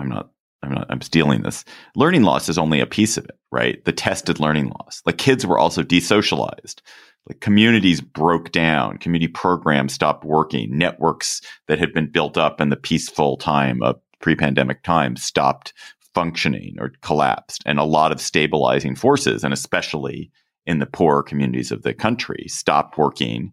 I'm stealing this. Learning loss is only a piece of it, right? The tested learning loss. Like kids were also desocialized. Like communities broke down, community programs stopped working, networks that had been built up in the peaceful time of pre-pandemic times stopped functioning or collapsed, and a lot of stabilizing forces, and especially in the poorer communities of the country, stopped working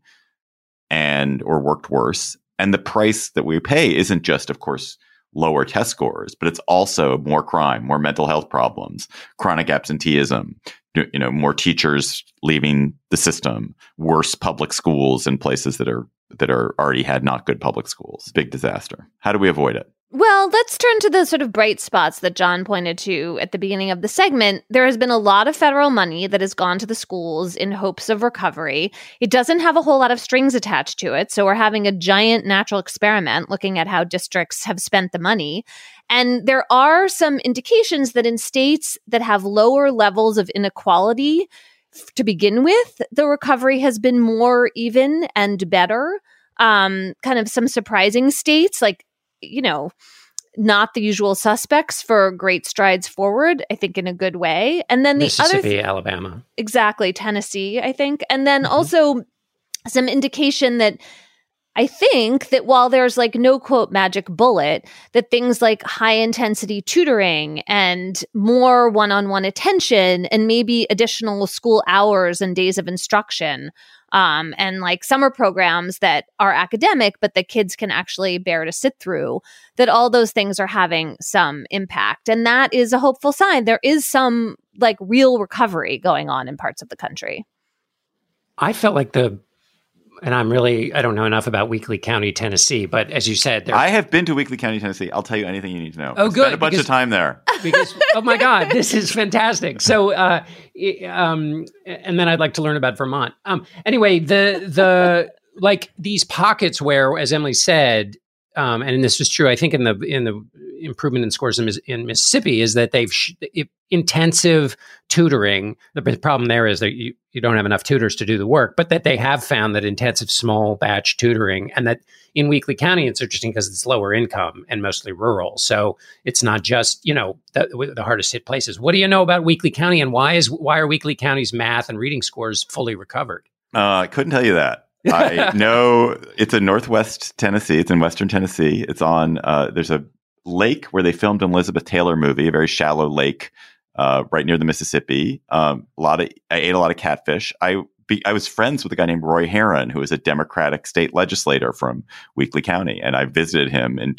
or worked worse. And the price that we pay isn't just, of course, lower test scores, but it's also more crime, more mental health problems, chronic absenteeism, more teachers leaving the system, worse public schools in places that are already had not good public schools. Big disaster. How do we avoid it? Well, let's turn to the sort of bright spots that John pointed to at the beginning of the segment. There has been a lot of federal money that has gone to the schools in hopes of recovery. It doesn't have a whole lot of strings attached to it, so we're having a giant natural experiment looking at how districts have spent the money. And there are some indications that in states that have lower levels of inequality to begin with, the recovery has been more even and better. Kind of some surprising states like, not the usual suspects for great strides forward, I think in a good way. And then the Mississippi, Alabama. Exactly, Tennessee, I think. And then also some indication that I think that while there's like no quote magic bullet, that things like high intensity tutoring and more one-on-one attention and maybe additional school hours and days of instruction and like summer programs that are academic, but that kids can actually bear to sit through, that all those things are having some impact. And that is a hopeful sign. There is some like real recovery going on in parts of the country. I felt like and I don't know enough about Weakley County, Tennessee, but as you said, I have been to Weakley County, Tennessee. I'll tell you anything you need to know. Oh, good. Spent a bunch of time there. Because, oh my God, this is fantastic. So, and then I'd like to learn about Vermont. Anyway, the like these pockets where, as Emily said, and this was true, I think in the improvement in scores in Mississippi, is that they've intensive tutoring. The problem there is that you don't have enough tutors to do the work, but that they have found that intensive small batch tutoring, and that in Weakley County, it's interesting because it's lower income and mostly rural. So it's not just, the hardest hit places. What do you know about Weakley County, and why are Weakley County's math and reading scores fully recovered? I couldn't tell you that. I know it's in Northwest Tennessee. It's in Western Tennessee. It's on, there's a lake where they filmed an Elizabeth Taylor movie, a very shallow lake right near the Mississippi. I ate a lot of catfish. I was friends with a guy named Roy Herron, who is a Democratic state legislator from Weakley County. And I visited him in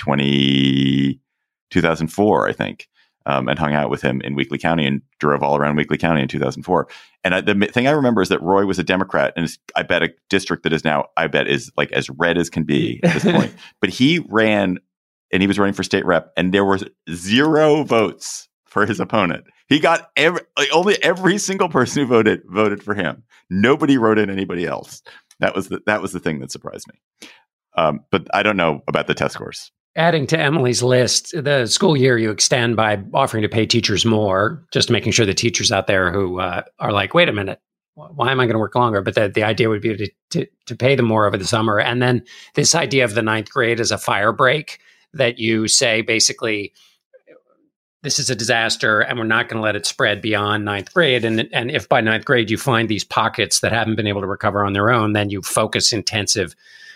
2004, I think, and hung out with him in Weakley County and drove all around Weakley County in 2004. And the thing I remember is that Roy was a Democrat, and I bet a district that is now, is like as red as can be at this point. But he ran, and he was running for state rep, and there was 0 votes for his opponent. He got every single person who voted for him. Nobody wrote in anybody else. That was the thing that surprised me. But I don't know about the test scores. Adding to Emily's list, the school year you extend by offering to pay teachers more, just making sure the teachers out there who are like, wait a minute, why am I going to work longer? But the idea would be to pay them more over the summer. And then this idea of the 9th grade as a fire break, that you say basically, this is a disaster and we're not going to let it spread beyond 9th grade. And if by 9th grade you find these pockets that haven't been able to recover on their own, then you focus intensive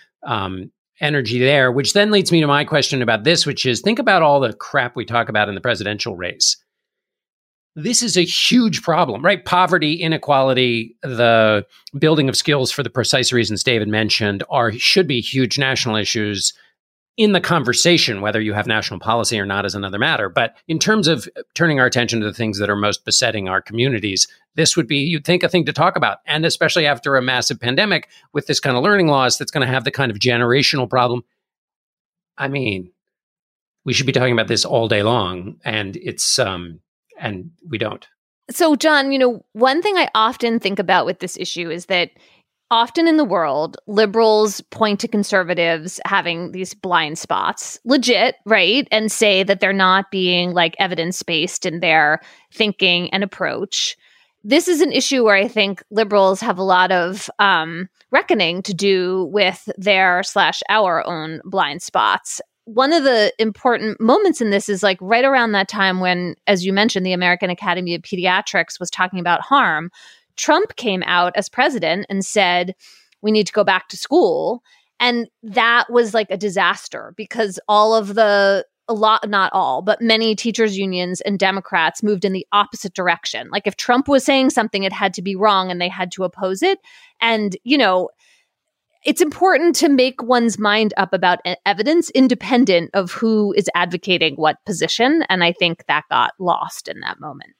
energy there, which then leads me to my question about this, which is, think about all the crap we talk about in the presidential race. This is a huge problem, right? Poverty, inequality, the building of skills for the precise reasons David mentioned should be huge national issues. In the conversation, whether you have national policy or not is another matter. But in terms of turning our attention to the things that are most besetting our communities, this would be, you'd think, a thing to talk about. And especially after a massive pandemic with this kind of learning loss that's going to have the kind of generational problem. I mean, we should be talking about this all day long, and it's and we don't. So, John, one thing I often think about with this issue is that often in the world, liberals point to conservatives having these blind spots, legit, right? And say that they're not being like evidence-based in their thinking and approach. This is an issue where I think liberals have a lot of reckoning to do with our own blind spots. One of the important moments in this is like right around that time when, as you mentioned, the American Academy of Pediatrics was talking about harm. Trump came out as president and said, we need to go back to school. And that was like a disaster because not all, but many teachers unions and Democrats moved in the opposite direction. Like if Trump was saying something, it had to be wrong and they had to oppose it. And, it's important to make one's mind up about evidence independent of who is advocating what position. And I think that got lost in that moment.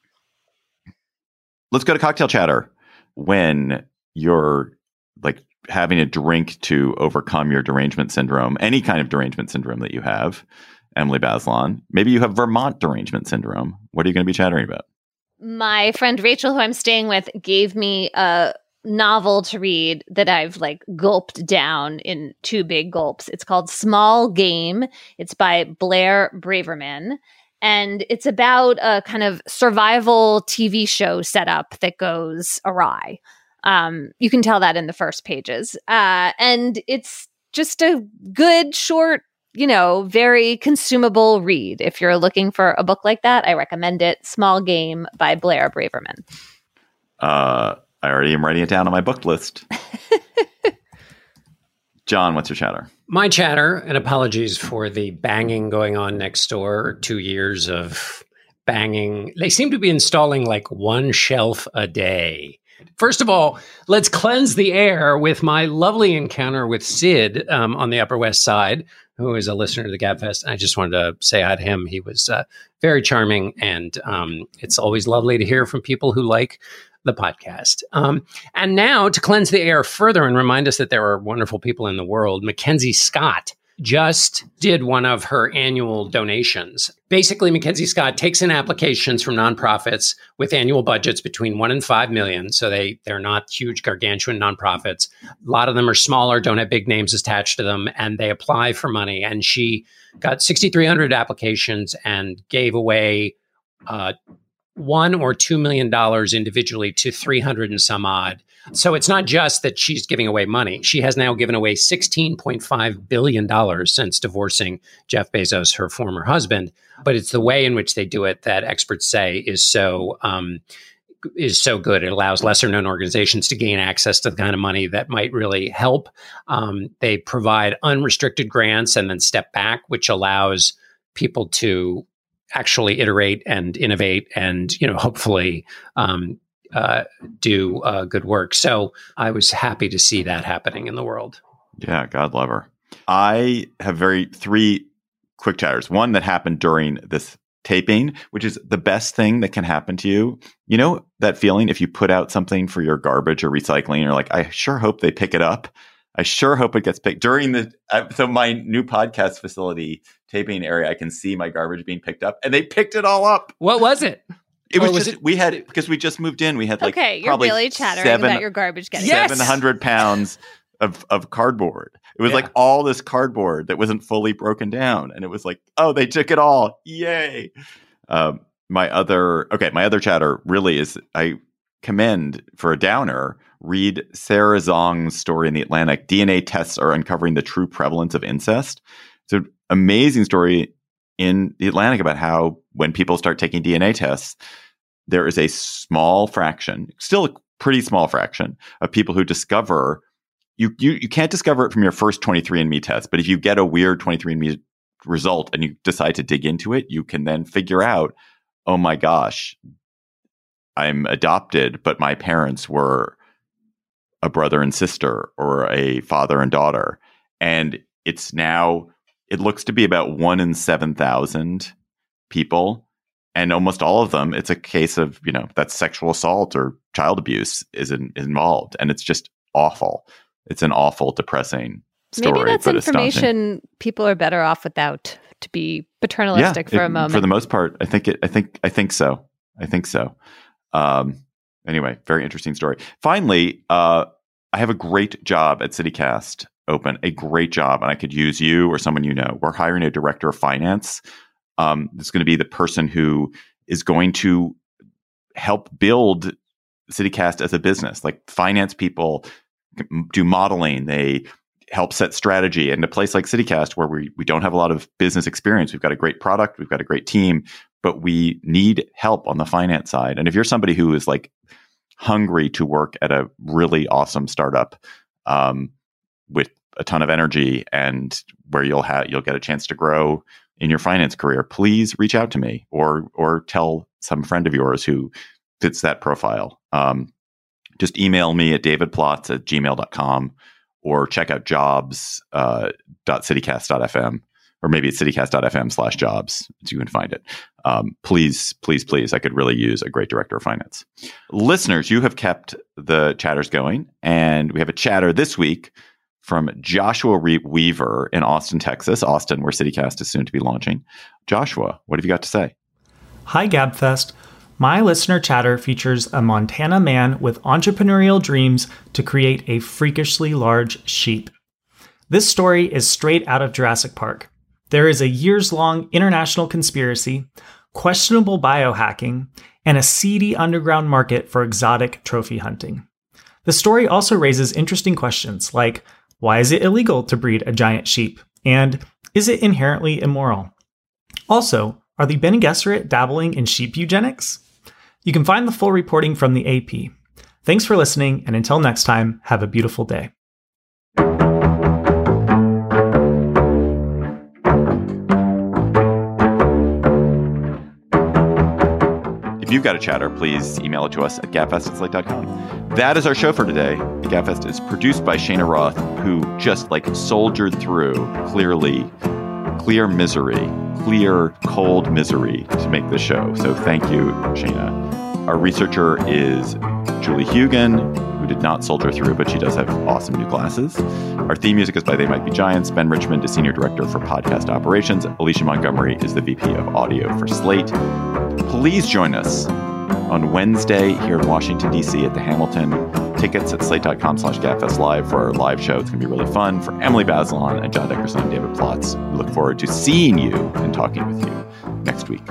Let's go to cocktail chatter. When you're like having a drink to overcome your derangement syndrome, any kind of derangement syndrome that you have, Emily Bazelon, maybe you have Vermont derangement syndrome. What are you going to be chattering about? My friend Rachel, who I'm staying with, gave me a novel to read that I've like gulped down in 2 big gulps. It's called Small Game. It's by Blair Braverman. And it's about a kind of survival TV show setup that goes awry. You can tell that in the first pages. And it's just a good, short very consumable read. If you're looking for a book like that, I recommend it. Small Game by Blair Braverman. I already am writing it down on my book list. John, what's your chatter? My chatter, and apologies for the banging going on next door, 2 years of banging. They seem to be installing like one shelf a day. First of all, let's cleanse the air with my lovely encounter with Sid on the Upper West Side, who is a listener to the Gabfest. I just wanted to say hi to him. He was very charming, and it's always lovely to hear from people who like the podcast. And now, to cleanse the air further and remind us that there are wonderful people in the world, Mackenzie Scott just did one of her annual donations. Basically, Mackenzie Scott takes in applications from nonprofits with annual budgets between 1 and 5 million. So they're not huge, gargantuan nonprofits. A lot of them are smaller, don't have big names attached to them, and they apply for money. And she got 6,300 applications and gave away $1 or $2 million individually to 300 and some odd. So it's not just that she's giving away money. She has now given away $16.5 billion since divorcing Jeff Bezos, her former husband. But it's the way in which they do it that experts say is so good. It allows lesser known organizations to gain access to the kind of money that might really help. They provide unrestricted grants and then step back, which allows people to actually iterate and innovate and, hopefully do good work. So I was happy to see that happening in the world. Yeah, God love her. I have three quick chatters. One that happened during this taping, which is the best thing that can happen to you. You know that feeling if you put out something for your garbage or recycling, you're like, I sure hope they pick it up. I sure hope it gets picked during so my new podcast facility taping area, I can see my garbage being picked up, and they picked it all up. What was it? We had, because we just moved in, we had like, okay, you're really chattering about your garbage getting 700 pounds of cardboard. It was like all this cardboard that wasn't fully broken down. And it was like, oh, they took it all. Yay. My other chatter really is, I commend for a downer, read Sarah Zong's story in The Atlantic. DNA tests are uncovering the true prevalence of incest. It's an amazing story in The Atlantic about how when people start taking DNA tests, there is a small fraction, still a pretty small fraction, of people who discover, you can't discover it from your first 23andMe test, but if you get a weird 23andMe result and you decide to dig into it, you can then figure out, oh my gosh, I'm adopted, but my parents were a brother and sister or a father and daughter. And it's now, it looks to be about 1 in 7,000 people. And almost all of them, it's a case of, that sexual assault or child abuse is involved. And it's just awful. It's an awful, depressing story. Maybe that's but information astonishing. People are better off without, to be paternalistic for a moment. For the most part, I think so. Anyway, very interesting story. Finally, I have a great job at CityCast open, a great job, and I could use you or someone you know. We're hiring a director of finance. It's going to be the person who is going to help build CityCast as a business. Like finance people do modeling, they help set strategy. And a place like CityCast, where we don't have a lot of business experience, we've got a great product, we've got a great team, but we need help on the finance side. And if you're somebody who is like hungry to work at a really awesome startup with a ton of energy and where you'll get a chance to grow in your finance career, please reach out to me or tell some friend of yours who fits that profile. Just email me at davidplotz@gmail.com or check out jobs.citycast.fm, or maybe it's citycast.fm/jobs, so you can find it. Please, I could really use a great director of finance. Listeners, you have kept the chatters going, and we have a chatter this week from Joshua Weaver in Austin, Texas. Austin, where CityCast is soon to be launching. Joshua, what have you got to say? Hi, Gabfest. My listener chatter features a Montana man with entrepreneurial dreams to create a freakishly large sheep. This story is straight out of Jurassic Park. There is a years-long international conspiracy, questionable biohacking, and a seedy underground market for exotic trophy hunting. The story also raises interesting questions like, why is it illegal to breed a giant sheep? And Is it inherently immoral? Also, are the Bene Gesserit dabbling in sheep eugenics? You can find the full reporting from the AP. Thanks for listening, and until next time, have a beautiful day. If you've got a chatter, please email it to us at gabfest@slate.com. That is our show for today. The Gabfest is produced by Shana Roth, who just soldiered through clear misery, clear cold misery to make this show. So thank you, Shana. Our researcher is Julie Hugan, who did not soldier through, but she does have awesome new glasses. Our theme music is by They Might Be Giants. Ben Richmond is Senior Director for Podcast Operations. Alicia Montgomery is the VP of Audio for Slate. Please join us on Wednesday here in Washington, D.C. at the Hamilton. Tickets at slate.com/GabFest Live for our live show. It's going to be really fun. For Emily Bazelon and John Dickerson and David Plotz, we look forward to seeing you and talking with you next week.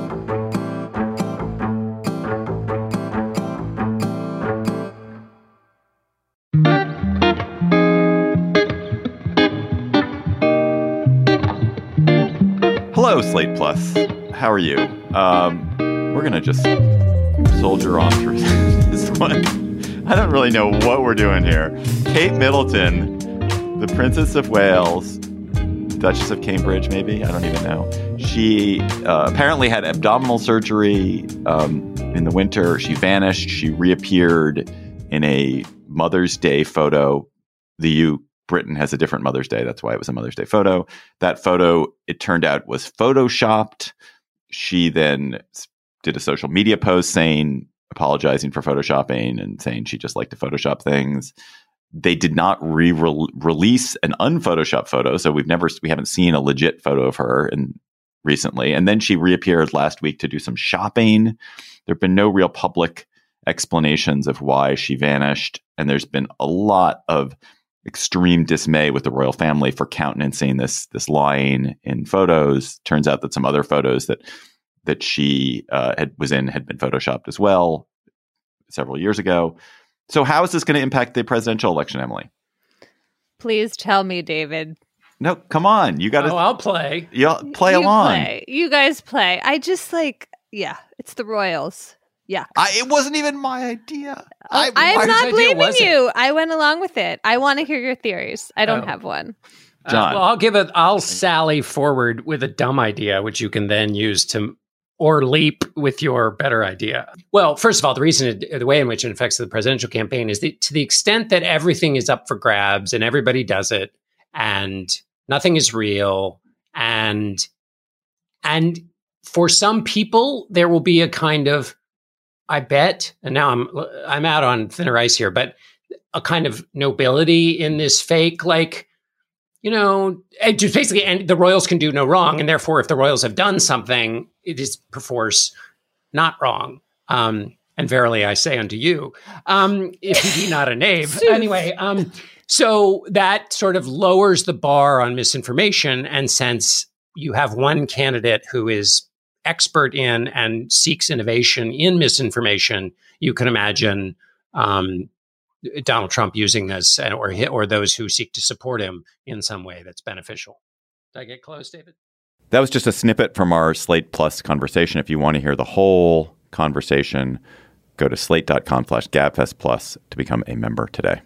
Hello, Slate Plus. How are you? We're going to just soldier on through this one. I don't really know what we're doing here. Kate Middleton, the Princess of Wales, Duchess of Cambridge, maybe? I don't even know. She apparently had abdominal surgery in the winter. She vanished. She reappeared in a Mother's Day photo. Britain has a different Mother's Day. That's why it was a Mother's Day photo. That photo, it turned out, was photoshopped. She then did a social media post apologizing for photoshopping and saying she just liked to Photoshop things. They did not release an unphotoshopped photo, so we haven't seen a legit photo of her recently. And then she reappeared last week to do some shopping. There have been no real public explanations of why she vanished, and there's been a lot of extreme dismay with the royal family for countenancing this lying in photos. Turns out that some other photos that she was in had been photoshopped as well several years ago. So how is this going to impact the presidential election, Emily? Please tell me, David. No, come on. You got to. Oh, I'll play. You'll play along. You guys play. I just it's the royals. Yeah. It wasn't even my idea. I'm not blaming you. I went along with it. I want to hear your theories. I don't have one. John. I'll sally forward with a dumb idea, which you can then use or leap with your better idea. Well, first of all, the way in which it affects the presidential campaign is to the extent that everything is up for grabs and everybody does it and nothing is real. And for some people, there will be a kind of, I bet, and now I'm out on thinner ice here, but a kind of nobility in this fake, just basically, and the royals can do no wrong, and therefore, if the royals have done something, it is perforce not wrong. And verily, I say unto you, if he be not a knave. Anyway, so that sort of lowers the bar on misinformation, and since you have one candidate who is expert in and seeks innovation in misinformation, you can imagine Donald Trump using this or those who seek to support him in some way that's beneficial. Did I get close, David? That was just a snippet from our Slate Plus conversation. If you want to hear the whole conversation, go to slate.com/GabFest Plus to become a member today.